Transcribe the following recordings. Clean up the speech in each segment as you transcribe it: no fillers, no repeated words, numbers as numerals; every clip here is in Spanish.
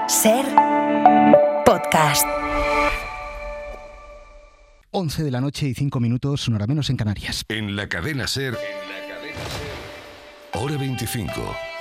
SER Podcast. 11 de la noche y 5 minutos, una hora menos en Canarias. En la cadena SER, hora 25.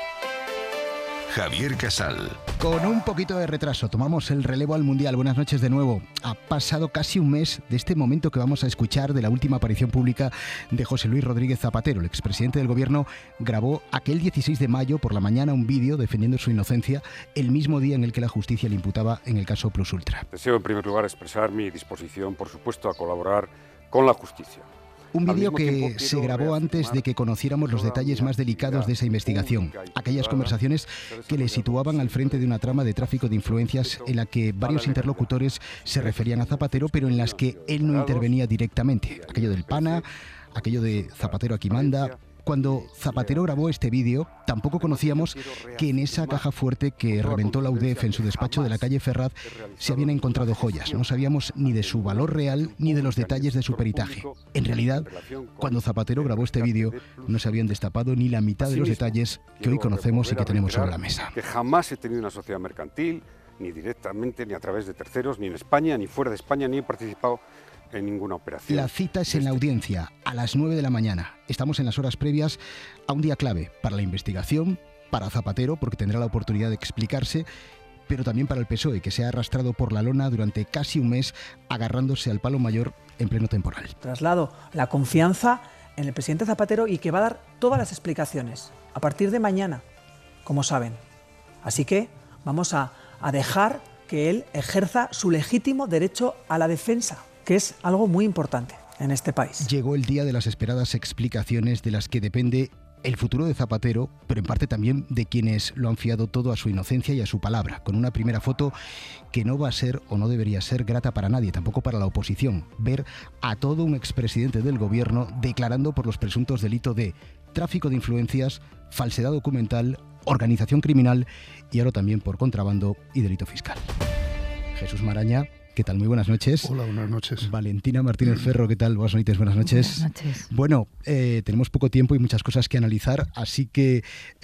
Javier Casal. Con un poquito de retraso, tomamos el relevo al Mundial. Buenas noches de nuevo. Ha pasado casi un mes de este momento que vamos a escuchar de la última aparición pública de José Luis Rodríguez Zapatero. El expresidente del gobierno grabó aquel 16 de mayo por la mañana un vídeo defendiendo su inocencia, el mismo día en el que la justicia le imputaba en el caso Plus Ultra. Deseo en primer lugar expresar mi disposición, por supuesto, a colaborar con la justicia. Un vídeo que se grabó antes de que conociéramos los detalles más delicados de esa investigación. Aquellas conversaciones que le situaban al frente de una trama de tráfico de influencias en la que varios interlocutores se referían a Zapatero, pero en las que él no intervenía directamente. Aquello del PANA, aquello de Zapatero aquí manda. Cuando Zapatero grabó este vídeo, tampoco conocíamos que en esa caja fuerte que reventó la UDEF en su despacho de la calle Ferraz se habían encontrado joyas. No sabíamos ni de su valor real ni de los detalles de su peritaje. En realidad, cuando Zapatero grabó este vídeo, no se habían destapado ni la mitad de los detalles que hoy conocemos y que tenemos sobre la mesa. Que jamás he tenido una sociedad mercantil, ni directamente, ni a través de terceros, ni en España, ni fuera de España, ni he participado en ninguna operación. La cita es en la audiencia, a las 9 de la mañana. Estamos en las horas previas a un día clave para la investigación, para Zapatero, porque tendrá la oportunidad de explicarse, pero también para el PSOE, que se ha arrastrado por la lona durante casi un mes, agarrándose al palo mayor en pleno temporal. Traslado la confianza en el presidente Zapatero y que va a dar todas las explicaciones a partir de mañana, como saben. Así que vamos a dejar que él ejerza su legítimo derecho a la defensa, que es algo muy importante en este país. Llegó el día de las esperadas explicaciones de las que depende el futuro de Zapatero, pero en parte también de quienes lo han fiado todo a su inocencia y a su palabra, con una primera foto que no va a ser o no debería ser grata para nadie, tampoco para la oposición. Ver a todo un expresidente del gobierno declarando por los presuntos delitos de tráfico de influencias, falsedad documental, organización criminal y ahora también por contrabando y delito fiscal. Jesús Maraña, ¿qué tal? Muy buenas noches. Hola, buenas noches. Valentina Martínez Ferro, ¿qué tal? Buenas noches. Buenas noches. Bueno, tenemos poco tiempo y muchas cosas que analizar, así que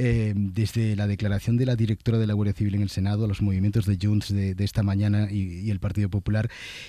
desde la declaración de la directora de la Guardia Civil en el Senado, a los movimientos de Junts de esta mañana y el Partido Popular,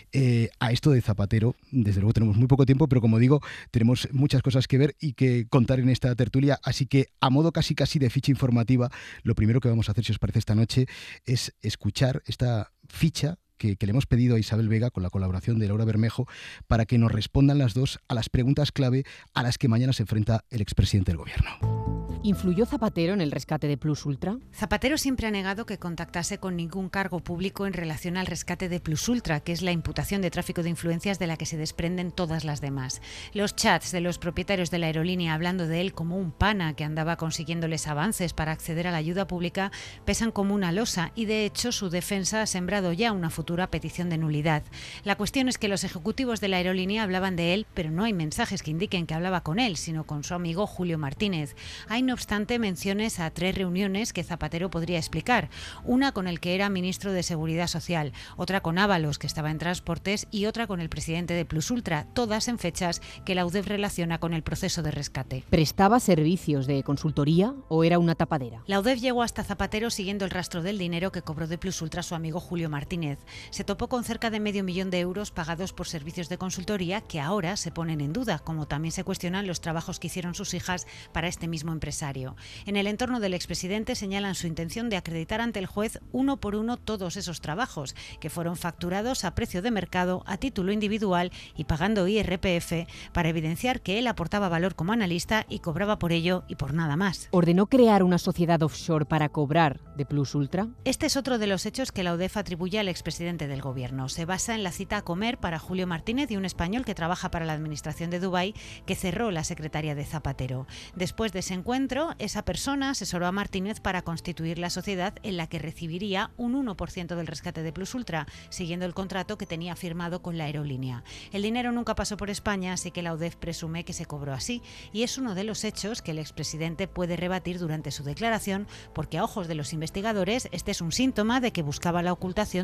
a esto de Zapatero, desde luego tenemos muy poco tiempo, pero como digo, tenemos muchas cosas que ver y que contar en esta tertulia, así que a modo casi de ficha informativa, lo primero que vamos a hacer, si os parece, esta noche es escuchar esta ficha que le hemos pedido a Isabel Vega con la colaboración de Laura Bermejo para que nos respondan las dos a las preguntas clave a las que mañana se enfrenta el expresidente del gobierno. ¿Influyó Zapatero en el rescate de Plus Ultra? Zapatero siempre ha negado que contactase con ningún cargo público en relación al rescate de Plus Ultra, que es la imputación de tráfico de influencias de la que se desprenden todas las demás. Los chats de los propietarios de la aerolínea hablando de él como un pana que andaba consiguiéndoles avances para acceder a la ayuda pública pesan como una losa y de hecho su defensa ha sembrado ya una futura petición de nulidad. La cuestión es que los ejecutivos de la aerolínea hablaban de él, pero no hay mensajes que indiquen que hablaba con él, sino con su amigo Julio Martínez. Hay no obstante menciones a 3 reuniones que Zapatero podría explicar, una con el que era ministro de Seguridad Social, otra con Ábalos, que estaba en Transportes, y otra con el presidente de Plus Ultra, todas en fechas que la UDEF relaciona con el proceso de rescate. ¿Prestaba servicios de consultoría o era una tapadera? La UDEF llegó hasta Zapatero siguiendo el rastro del dinero que cobró de Plus Ultra su amigo Julio Martínez. Se topó con cerca de $500,000 de euros pagados por servicios de consultoría que ahora se ponen en duda, como también se cuestionan los trabajos que hicieron sus hijas para este mismo empresario. En el entorno del expresidente señalan su intención de acreditar ante el juez uno por uno todos esos trabajos, que fueron facturados a precio de mercado, a título individual y pagando IRPF, para evidenciar que él aportaba valor como analista y cobraba por ello y por nada más. ¿Ordenó crear una sociedad offshore para cobrar de Plus Ultra? Este es otro de los hechos que la UDEF atribuye al expresidente del gobierno. Se basa en la cita a comer para Julio Martínez y un español que trabaja para la administración de Dubái, que cerró la secretaria de Zapatero. Después de ese encuentro, esa persona asesoró a Martínez para constituir la sociedad en la que recibiría un 1% del rescate de Plus Ultra, siguiendo el contrato que tenía firmado con la aerolínea. El dinero nunca pasó por España, así que la UDEF presume que se cobró así, y es uno de los hechos que el expresidente puede rebatir durante su declaración, porque a ojos de los investigadores este es un síntoma de que buscaba la ocultación de un beneficio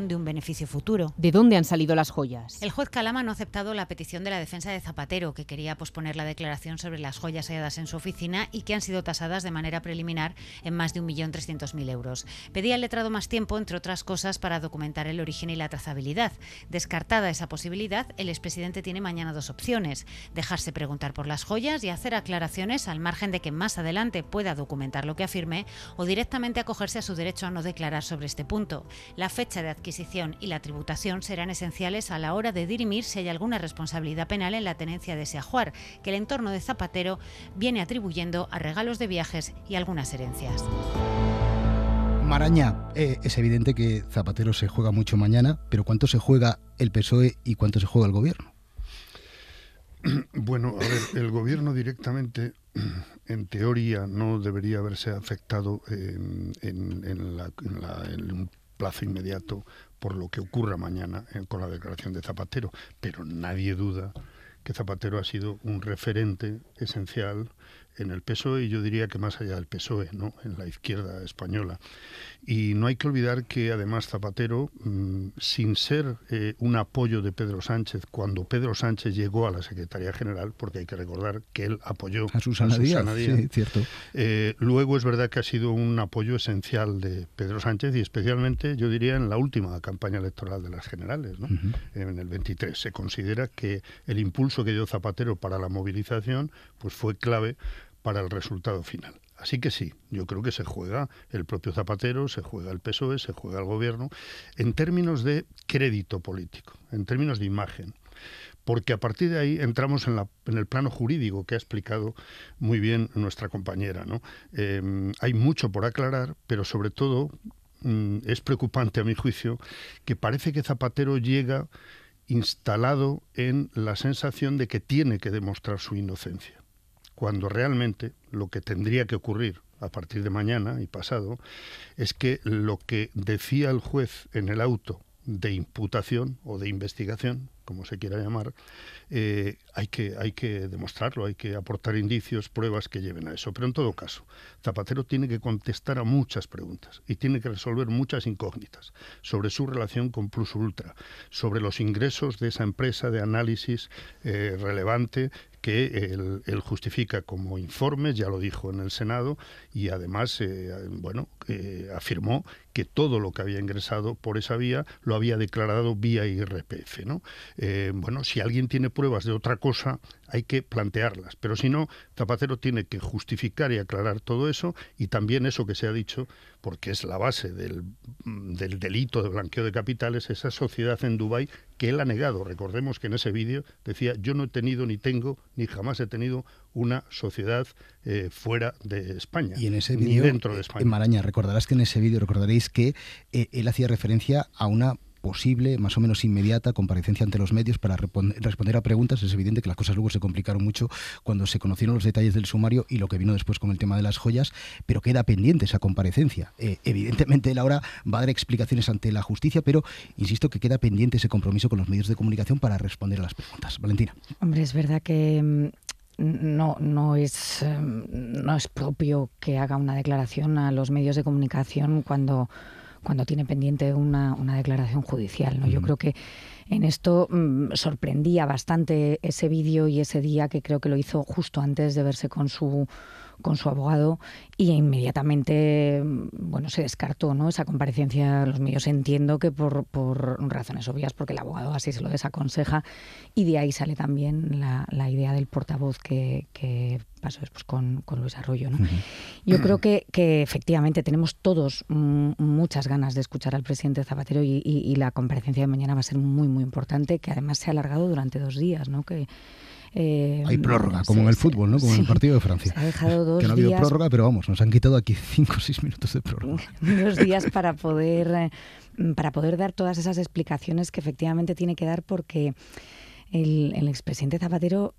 beneficio futuro. ¿De dónde han salido las joyas? El juez Calama no ha aceptado la petición de la defensa de Zapatero, que quería posponer la declaración sobre las joyas halladas en su oficina y que han sido tasadas de manera preliminar en más de 1.300.000 euros. Pedía al letrado más tiempo, entre otras cosas, para documentar el origen y la trazabilidad. Descartada esa posibilidad, el expresidente tiene mañana dos opciones: dejarse preguntar por las joyas y hacer aclaraciones al margen de que más adelante pueda documentar lo que afirme, o directamente acogerse a su derecho a no declarar sobre este punto. La fecha de adquisición y la tributación serán esenciales a la hora de dirimir si hay alguna responsabilidad penal en la tenencia de ese ajuar, que el entorno de Zapatero viene atribuyendo a regalos de viajes y algunas herencias. Maraña, es evidente que Zapatero se juega mucho mañana, pero ¿cuánto se juega el PSOE y cuánto se juega el Gobierno? Bueno, a ver, el Gobierno directamente, en teoría, no debería haberse afectado en un plazo inmediato por lo que ocurra mañana con la declaración de Zapatero, pero nadie duda que Zapatero ha sido un referente esencial en el PSOE, y yo diría que más allá del PSOE, ¿no?, en la izquierda española. Y no hay que olvidar que además Zapatero, sin ser un apoyo de Pedro Sánchez, cuando Pedro Sánchez llegó a la Secretaría General, porque hay que recordar que él apoyó a Susana Díaz, sí, cierto. Luego es verdad que ha sido un apoyo esencial de Pedro Sánchez, y especialmente, yo diría, en la última campaña electoral de las generales, ¿no? En el 23. Se considera que el impulso que dio Zapatero para la movilización pues fue clave para el resultado final. Así que sí, yo creo que se juega el propio Zapatero, se juega el PSOE, se juega el Gobierno, en términos de crédito político, en términos de imagen. Porque a partir de ahí entramos en el plano jurídico, que ha explicado muy bien nuestra compañera, ¿no? Hay mucho por aclarar, pero sobre todo es preocupante, a mi juicio, que parece que Zapatero llega instalado en la sensación de que tiene que demostrar su inocencia, cuando realmente lo que tendría que ocurrir a partir de mañana y pasado es que lo que decía el juez en el auto de imputación o de investigación, como se quiera llamar, hay que demostrarlo, hay que aportar indicios, pruebas que lleven a eso. Pero en todo caso, Zapatero tiene que contestar a muchas preguntas y tiene que resolver muchas incógnitas sobre su relación con Plus Ultra, sobre los ingresos de esa empresa de análisis relevante que él justifica como informes, ya lo dijo en el Senado, y además afirmó que todo lo que había ingresado por esa vía lo había declarado vía IRPF, ¿no? Si alguien tiene pruebas de otra cosa, hay que plantearlas, pero si no, Zapatero tiene que justificar y aclarar todo eso, y también eso que se ha dicho, porque es la base del delito de blanqueo de capitales, esa sociedad en Dubái que él ha negado. Recordemos que en ese vídeo decía: yo no he tenido, ni tengo, ni jamás he tenido una sociedad fuera de España, y en ese ni vídeo, dentro de España. Maraña, recordaréis que él hacía referencia a una posible, más o menos inmediata, comparecencia ante los medios para responder a preguntas. Es evidente que las cosas luego se complicaron mucho cuando se conocieron los detalles del sumario y lo que vino después con el tema de las joyas, pero queda pendiente esa comparecencia. Evidentemente él ahora va a dar explicaciones ante la justicia, pero insisto que queda pendiente ese compromiso con los medios de comunicación para responder a las preguntas. Valentina. Hombre, es verdad que no es propio que haga una declaración a los medios de comunicación cuando tiene pendiente una declaración judicial, ¿no? Yo creo que en esto sorprendía bastante ese vídeo y ese día, que creo que lo hizo justo antes de verse con su abogado, y inmediatamente se descartó, ¿no?, esa comparecencia a los medios. Entiendo que por razones obvias, porque el abogado así se lo desaconseja, y de ahí sale también la idea del portavoz que pasó después con Luis Arroyo, ¿no? Yo creo que efectivamente tenemos todos muchas ganas de escuchar al presidente Zapatero, y la comparecencia de mañana va a ser muy, muy importante, que además se ha alargado durante 2 días, ¿no? Hay prórroga, como en el fútbol, ¿no? Como en el partido de Francia. Se ha dejado 2 días. Que no ha habido prórroga, pero vamos, nos han quitado aquí 5 o 6 minutos de prórroga. 2 días para poder dar todas esas explicaciones que efectivamente tiene que dar, porque el expresidente Zapatero,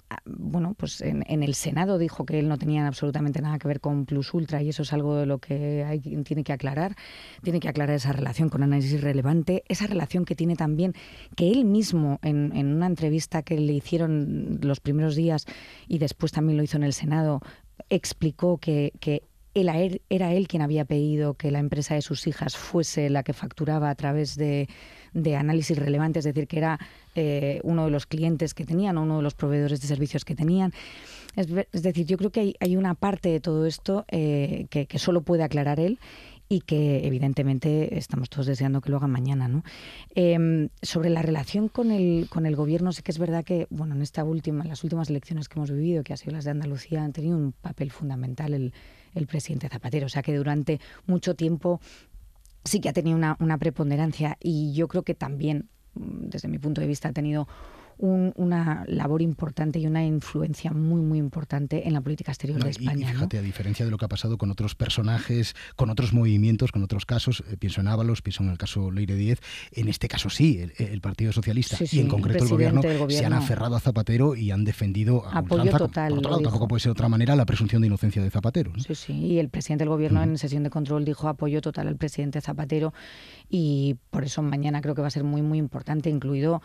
en el Senado dijo que él no tenía absolutamente nada que ver con Plus Ultra, y eso es algo de lo que tiene que aclarar. Tiene que aclarar esa relación con análisis relevante, esa relación que tiene también, que él mismo en una entrevista que le hicieron los primeros días y después también lo hizo en el Senado, explicó que era él quien había pedido que la empresa de sus hijas fuese la que facturaba a través de análisis relevantes, es decir, que era uno de los clientes que tenían o uno de los proveedores de servicios que tenían. Es decir, yo creo que hay una parte de todo esto que solo puede aclarar él y que evidentemente estamos todos deseando que lo hagan mañana, ¿no? Sobre la relación con el gobierno, sí que es verdad que, bueno, en las últimas elecciones que hemos vivido, que han sido las de Andalucía, han tenido un papel fundamental el presidente Zapatero. O sea que durante mucho tiempo sí que ha tenido una preponderancia, y yo creo que también, desde mi punto de vista, ha tenido una labor importante y una influencia muy, muy importante en la política exterior de España. Y fíjate, ¿no? A diferencia de lo que ha pasado con otros personajes, con otros movimientos, con otros casos, pienso en Ábalos, pienso en el caso Leire Díez, en este caso sí, el Partido Socialista y en concreto el gobierno se han aferrado a Zapatero y han defendido a apoyo ultranza. Total. Por otro lado, tampoco puede ser de otra manera la presunción de inocencia de Zapatero, ¿no? Sí, y el presidente del gobierno en sesión de control dijo apoyo total al presidente Zapatero, y por eso mañana creo que va a ser muy, muy importante, incluido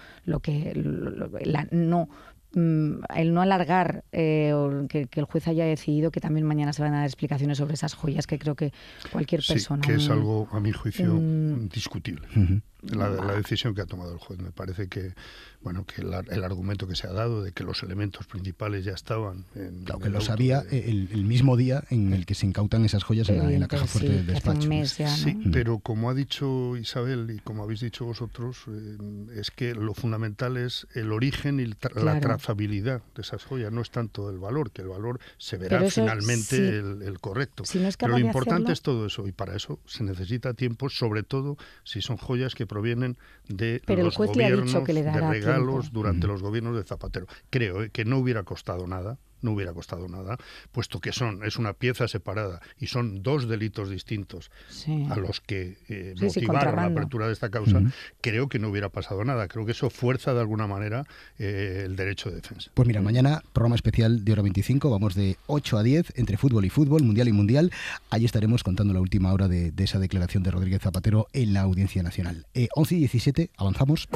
el no alargar, que el juez haya decidido que también mañana se van a dar explicaciones sobre esas joyas, que creo que cualquier persona... que es algo, a mi juicio, discutible. La decisión que ha tomado el juez. Me parece que el argumento que se ha dado de que los elementos principales ya estaban... Claro, que lo sabía el mismo día en el que se incautan esas joyas en la caja fuerte del despacho. Un mes ya, ¿no? Sí, pero como ha dicho Isabel y como habéis dicho vosotros, es que lo fundamental es el origen y la trazabilidad de esas joyas. No es tanto el valor, que el valor se verá finalmente el correcto. Si no es pero lo importante es todo eso, y para eso se necesita tiempo, sobre todo si son joyas que provienen de los gobiernos, de regalos durante los gobiernos de Zapatero. Creo que no hubiera costado nada, puesto que es una pieza separada y son dos delitos distintos a los que motivaron la apertura de esta causa. Creo que no hubiera pasado nada. Creo que eso fuerza de alguna manera el derecho de defensa. Pues mira, mañana programa especial de Hora 25, vamos de 8 a 10, entre fútbol y fútbol, mundial y mundial. Allí estaremos contando la última hora de esa declaración de Rodríguez Zapatero en la Audiencia Nacional. 11 y 17, avanzamos.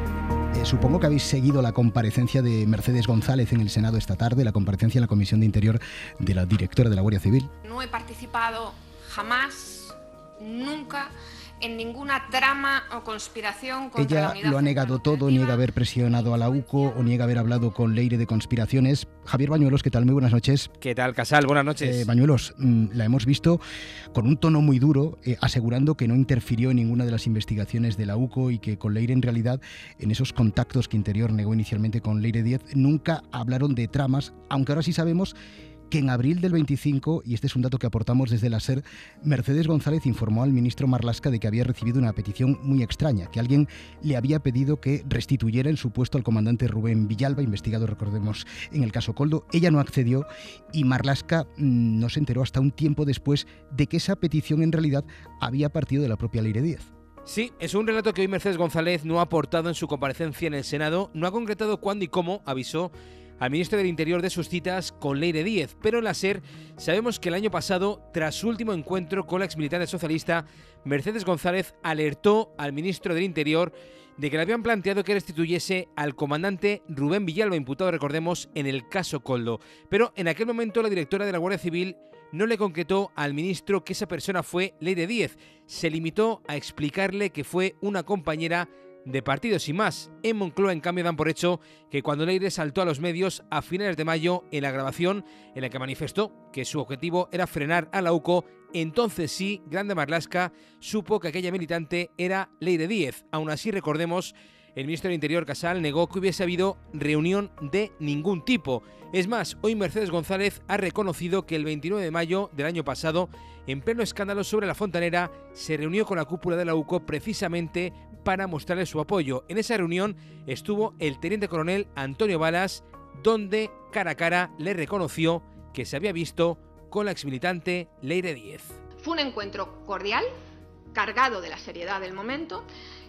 Supongo que habéis seguido la comparecencia de Mercedes González en el Senado esta tarde, la comparecencia en la Comisión de Interior de la directora de la Guardia Civil. No he participado jamás, nunca, en ninguna trama o conspiración contra la unidad. Ella lo ha negado todo, niega haber presionado a la UCO o niega haber hablado con Leire de conspiraciones. Javier Bañuelos, ¿qué tal? Muy buenas noches. ¿Qué tal, Casal? Buenas noches. Bañuelos, la hemos visto con un tono muy duro, asegurando que no interfirió en ninguna de las investigaciones de la UCO y que con Leire, en realidad, en esos contactos que Interior negó inicialmente con Leire Díez, nunca hablaron de tramas, aunque ahora sí sabemos que en abril del 25, y este es un dato que aportamos desde la SER, Mercedes González informó al ministro Marlaska de que había recibido una petición muy extraña, que alguien le había pedido que restituyera en su puesto al comandante Rubén Villalba, investigado, recordemos, en el caso Koldo. Ella no accedió y Marlaska no se enteró hasta un tiempo después de que esa petición en realidad había partido de la propia Leire Díez. Sí, es un relato que hoy Mercedes González no ha aportado en su comparecencia en el Senado, no ha concretado cuándo y cómo avisó al ministro del Interior de sus citas con Leire Díez, pero en la SER sabemos que el año pasado, tras su último encuentro con la exmilitante socialista, Mercedes González alertó al ministro del Interior de que le habían planteado que restituyese al comandante Rubén Villalba, imputado, recordemos, en el caso Koldo. Pero en aquel momento la directora de la Guardia Civil no le concretó al ministro que esa persona fue Leire Díez. Se limitó a explicarle que fue una compañera de partido, sin más. En Moncloa, en cambio, dan por hecho que cuando Leire saltó a los medios a finales de mayo en la grabación en la que manifestó que su objetivo era frenar a la UCO, entonces sí, Grande Marlaska supo que aquella militante era Leire Díez. Aún así, recordemos, el ministro del Interior, Casal, negó que hubiese habido reunión de ningún tipo. Es más, hoy Mercedes González ha reconocido que el 29 de mayo del año pasado, en pleno escándalo sobre la Fontanera, se reunió con la cúpula de la UCO precisamente para mostrarle su apoyo. En esa reunión estuvo el teniente coronel Antonio Balas, donde cara a cara le reconoció que se había visto con la exmilitante Leire Díez. Fue un encuentro cordial, cargado de la seriedad del momento,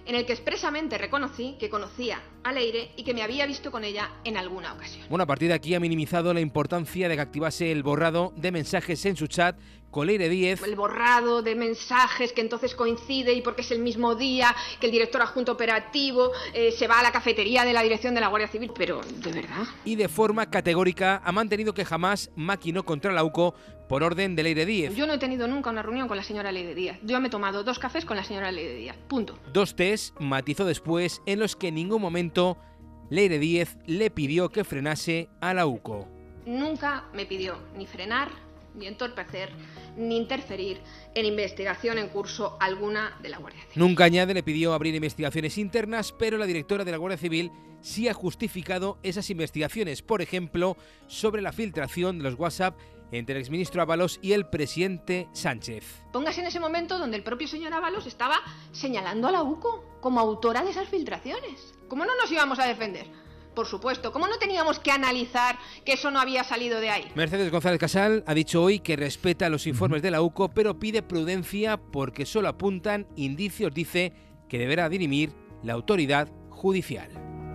en el que expresamente reconocí que conocía a Leire y que me había visto con ella en alguna ocasión. Bueno, a partir de aquí ha minimizado la importancia de que activase el borrado de mensajes en su chat con Leire Díez. El borrado de mensajes que entonces coincide y porque es el mismo día que el director adjunto operativo se va a la cafetería de la dirección de la Guardia Civil, pero ¿de verdad? Y de forma categórica ha mantenido que jamás maquinó contra la UCO por orden de Leire Díez. Yo no he tenido nunca una reunión con la señora Leire Díez. Yo me he tomado 2 cafés con la señora Leire Díez. Punto. 2 test, matizó después, en los que en ningún momento Leire Díez le pidió que frenase a la UCO. Nunca me pidió ni frenar, ni entorpecer, ni interferir en investigación en curso alguna de la Guardia Civil. Nunca, añade, le pidió abrir investigaciones internas, pero la directora de la Guardia Civil sí ha justificado esas investigaciones, por ejemplo, sobre la filtración de los WhatsApp entre el exministro Ábalos y el presidente Sánchez. Póngase en ese momento donde el propio señor Ábalos estaba señalando a la UCO como autora de esas filtraciones. ¿Cómo no nos íbamos a defender? Por supuesto, ¿cómo no teníamos que analizar que eso no había salido de ahí? Mercedes González Casal ha dicho hoy que respeta los informes de la UCO, pero pide prudencia porque solo apuntan indicios, dice, que deberá dirimir la autoridad judicial.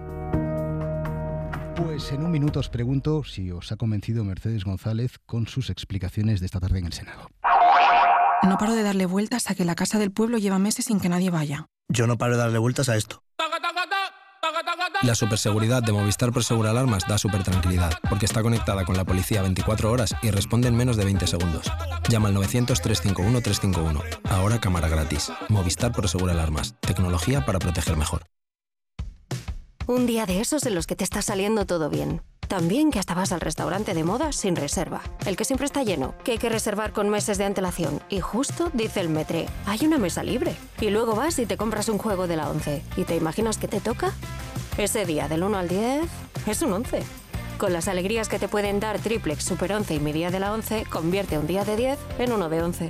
Pues en un minuto os pregunto si os ha convencido Mercedes González con sus explicaciones de esta tarde en el Senado. No paro de darle vueltas a que la Casa del Pueblo lleva meses sin que nadie vaya. Yo no paro de darle vueltas a esto. La superseguridad de Movistar Prosegur Alarmas da supertranquilidad, porque está conectada con la policía 24 horas y responde en menos de 20 segundos. Llama al 900-351-351. Ahora cámara gratis. Movistar Prosegur Alarmas. Tecnología para proteger mejor. Un día de esos en los que te está saliendo todo bien. También que hasta vas al restaurante de moda sin reserva. El que siempre está lleno, que hay que reservar con meses de antelación. Y justo dice el Metre, hay una mesa libre. Y luego vas y te compras un juego de la 11. ¿Y te imaginas que te toca? Ese día del 1 al 10 es un 11. Con las alegrías que te pueden dar Triplex, Super 11 y mi día de la 11, convierte un día de 10 en uno de 11.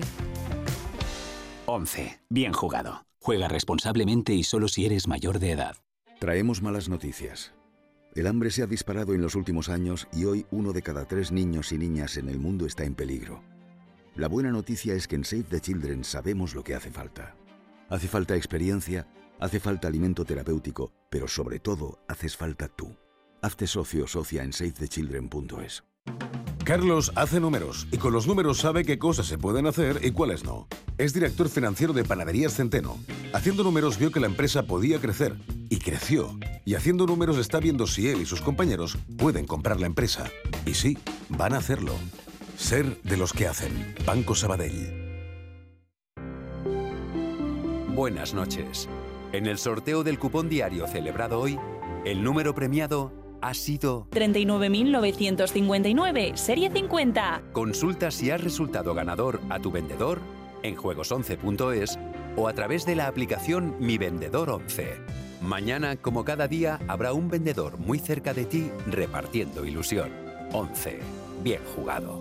11. Bien jugado. Juega responsablemente y solo si eres mayor de edad. Traemos malas noticias. El hambre se ha disparado en los últimos años y hoy 1 de cada 3 niños y niñas en el mundo está en peligro. La buena noticia es que en Save the Children sabemos lo que hace falta. Hace falta experiencia, hace falta alimento terapéutico, pero sobre todo haces falta tú. Hazte socio o socia en savethechildren.es. Carlos hace números y con los números sabe qué cosas se pueden hacer y cuáles no. Es director financiero de Panaderías Centeno. Haciendo números vio que la empresa podía crecer y creció. Y haciendo números está viendo si él y sus compañeros pueden comprar la empresa. Y sí, van a hacerlo. Ser de los que hacen. Banco Sabadell. Buenas noches. En el sorteo del cupón diario celebrado hoy, el número premiado ha sido 39.959, serie 50. Consulta si has resultado ganador a tu vendedor en juegos11.es o a través de la aplicación Mi Vendedor 11. Mañana, como cada día, habrá un vendedor muy cerca de ti repartiendo ilusión. 11. Bien jugado.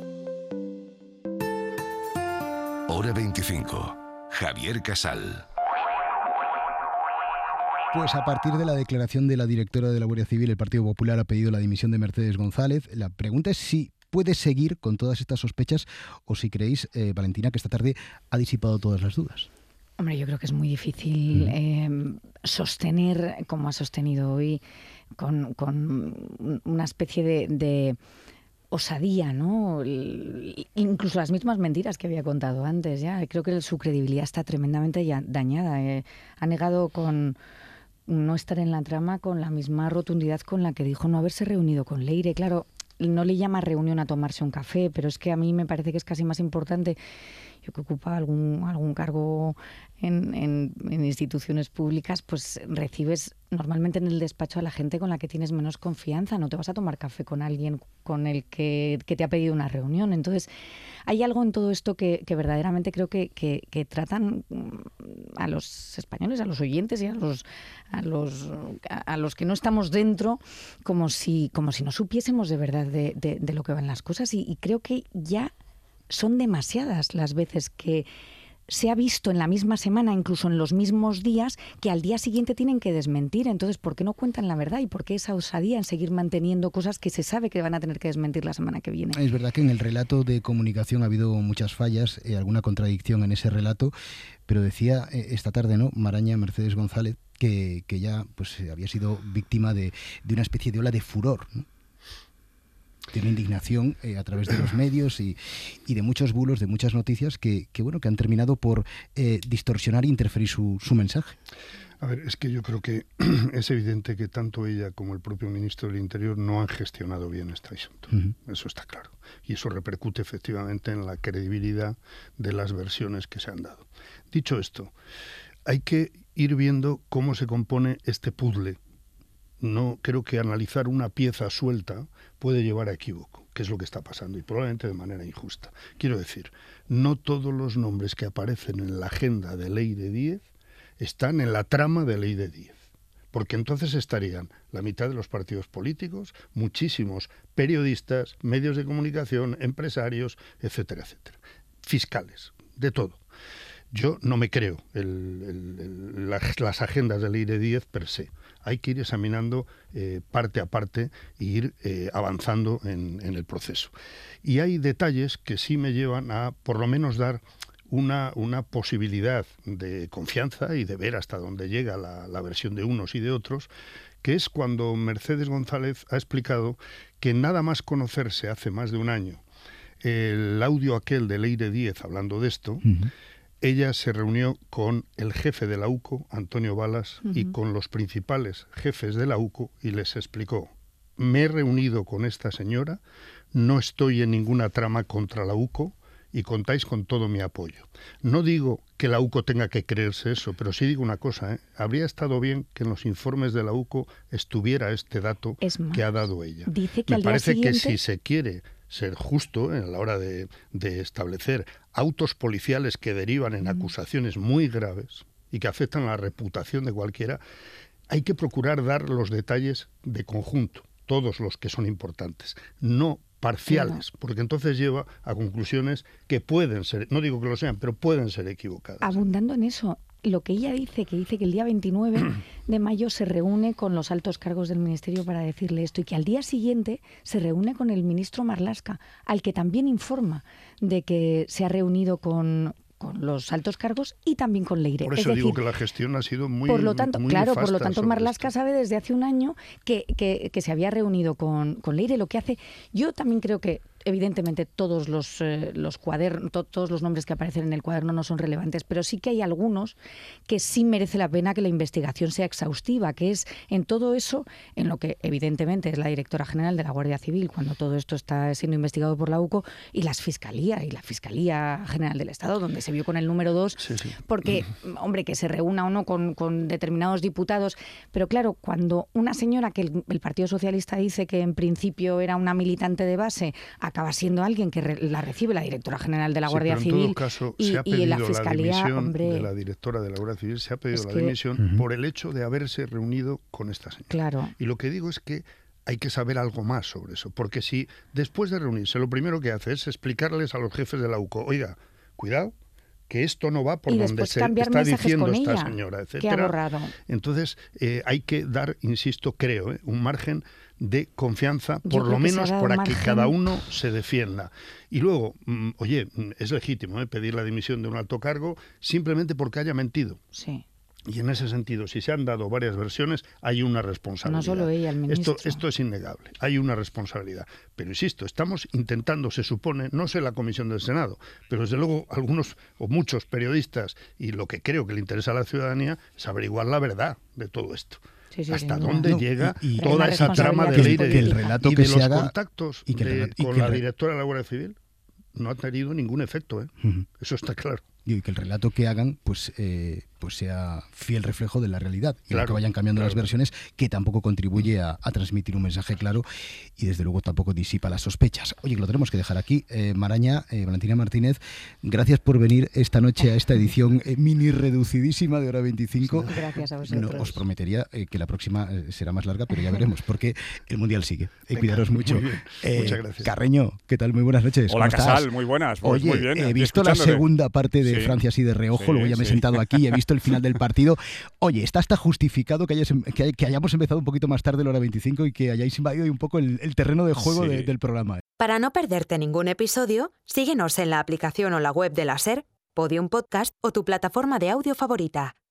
Hora 25. Javier Casal. Pues a partir de la declaración de la directora de la Guardia Civil, el Partido Popular ha pedido la dimisión de Mercedes González. La pregunta es si puede seguir con todas estas sospechas o si creéis, Valentina, que esta tarde ha disipado todas las dudas. Hombre, yo creo que es muy difícil sostener, como ha sostenido hoy, con una especie de osadía, ¿no? Incluso las mismas mentiras que había contado antes. Ya creo que su credibilidad está tremendamente dañada. Ha negado con no estar en la trama con la misma rotundidad con la que dijo no haberse reunido con Leire. Claro, no le llama reunión a tomarse un café, pero es que a mí me parece que es casi más importante. Yo que ocupa algún cargo en instituciones públicas, pues recibes normalmente en el despacho a la gente con la que tienes menos confianza. No te vas a tomar café con alguien con el que te ha pedido una reunión. Entonces, hay algo en todo esto que verdaderamente creo que tratan a los españoles, a los oyentes y a los que no estamos dentro como si no supiésemos de verdad de lo que van las cosas. Y creo que ya son demasiadas las veces que se ha visto en la misma semana, incluso en los mismos días, que al día siguiente tienen que desmentir. Entonces, ¿por qué no cuentan la verdad? ¿Y por qué esa osadía en seguir manteniendo cosas que se sabe que van a tener que desmentir la semana que viene? Es verdad que en el relato de comunicación ha habido muchas fallas, alguna contradicción en ese relato, pero decía esta tarde, ¿no?, Maraña, Mercedes González, que ella pues había sido víctima de una especie de ola de furor, ¿no? De una indignación a través de los medios y de muchos bulos, de muchas noticias que han terminado por distorsionar e interferir su mensaje. A ver, es que yo creo que es evidente que tanto ella como el propio ministro del Interior no han gestionado bien este asunto. Eso está claro. Y eso repercute efectivamente en la credibilidad de las versiones que se han dado. Dicho esto, hay que ir viendo cómo se compone este puzzle. No creo que analizar una pieza suelta puede llevar a equívoco, que es lo que está pasando, y probablemente de manera injusta. Quiero decir, no todos los nombres que aparecen en la agenda de Ley de Díez están en la trama de Ley de Díez, porque entonces estarían la mitad de los partidos políticos, muchísimos periodistas, medios de comunicación, empresarios, etcétera, etcétera, fiscales, de todo. Yo no me creo las agendas de Ley de Díez per se. Hay que ir examinando parte a parte e ir avanzando en el proceso. Y hay detalles que sí me llevan a, por lo menos, dar una posibilidad de confianza y de ver hasta dónde llega la versión de unos y de otros, que es cuando Mercedes González ha explicado que nada más conocerse hace más de un año el audio aquel de Ley de Díez hablando de esto, ella se reunió con el jefe de la UCO, Antonio Balas, y con los principales jefes de la UCO y les explicó: me he reunido con esta señora, no estoy en ninguna trama contra la UCO y contáis con todo mi apoyo. No digo que la UCO tenga que creerse eso, pero sí digo una cosa, habría estado bien que en los informes de la UCO estuviera este dato que ha dado ella. Dice que me parece que si se quiere ser justo a la hora de establecer autos policiales que derivan en acusaciones muy graves y que afectan a la reputación de cualquiera, hay que procurar dar los detalles de conjunto, todos los que son importantes, no parciales, porque entonces lleva a conclusiones que pueden ser, no digo que lo sean, pero pueden ser equivocadas. Abundando en eso, lo que ella dice que el día 29 de mayo se reúne con los altos cargos del Ministerio para decirle esto, y que al día siguiente se reúne con el ministro Marlaska, al que también informa de que se ha reunido con los altos cargos y también con Leire. Por eso digo que la gestión ha sido muy Por lo tanto, muy claro, nefasta por lo tanto Marlaska esto. sabe desde hace un año que se había reunido con Leire. Lo que hace, yo también creo que evidentemente todos los cuadernos, todos los nombres que aparecen en el cuaderno no son relevantes, pero sí que hay algunos que sí merece la pena que la investigación sea exhaustiva, que es en todo eso, en lo que evidentemente es la directora general de la Guardia Civil, cuando todo esto está siendo investigado por la UCO, y la Fiscalía General del Estado, donde se vio con el número 2, porque, hombre, que se reúna o no con determinados diputados, pero claro, cuando una señora que el Partido Socialista dice que en principio era una militante de base, acaba siendo alguien que la recibe la directora general de la Guardia Civil. En todo caso, se ha pedido la Fiscalía, la dimisión hombre, de la directora de la Guardia Civil, se ha pedido la dimisión por el hecho de haberse reunido con esta señora. Claro. Y lo que digo es que hay que saber algo más sobre eso, porque si después de reunirse lo primero que hace es explicarles a los jefes de la UCO, oiga, cuidado, que esto no va por y donde se está diciendo esta señora, etcétera. Entonces hay que dar, insisto, creo, un margen de confianza, por lo menos para que cada uno se defienda. Y luego, oye, es legítimo pedir la dimisión de un alto cargo simplemente porque haya mentido. Sí. Y en ese sentido, si se han dado varias versiones, hay una responsabilidad. No solo ella, el ministro. Esto es innegable, hay una responsabilidad. Pero insisto, estamos intentando, se supone, no sé la comisión del Senado, pero desde luego algunos o muchos periodistas, y lo que creo que le interesa a la ciudadanía, es averiguar la verdad de todo esto. ¿Hasta dónde llega toda esa trama de ley que el relato que se haga, contactos con la directora de la Guardia Civil? No ha tenido ningún efecto, Eso está claro. Y que el relato que hagan pues sea fiel reflejo de la realidad, y no que vayan cambiando las versiones, que tampoco contribuye a transmitir un mensaje claro y desde luego tampoco disipa las sospechas. Oye, que lo tenemos que dejar aquí. Maraña, Valentina Martínez, gracias por venir esta noche a esta edición mini reducidísima de Hora 25. Gracias a vosotros. No, os prometería que la próxima será más larga, pero ya veremos, porque el Mundial sigue. Cuidaros mucho. Muy bien. Muchas gracias. Carreño, ¿qué tal? Muy buenas noches. Hola, ¿Cómo Casal, estás? muy buenas. Pues Oye, muy bien. He visto la segunda parte de Francia así de reojo, luego ya me he sentado aquí y he visto el final del partido. Oye, está hasta justificado que hayamos empezado un poquito más tarde la Hora 25 y que hayáis invadido un poco el terreno de juego del programa. Para no perderte ningún episodio, síguenos en la aplicación o la web de la SER, Podium Podcast o tu plataforma de audio favorita.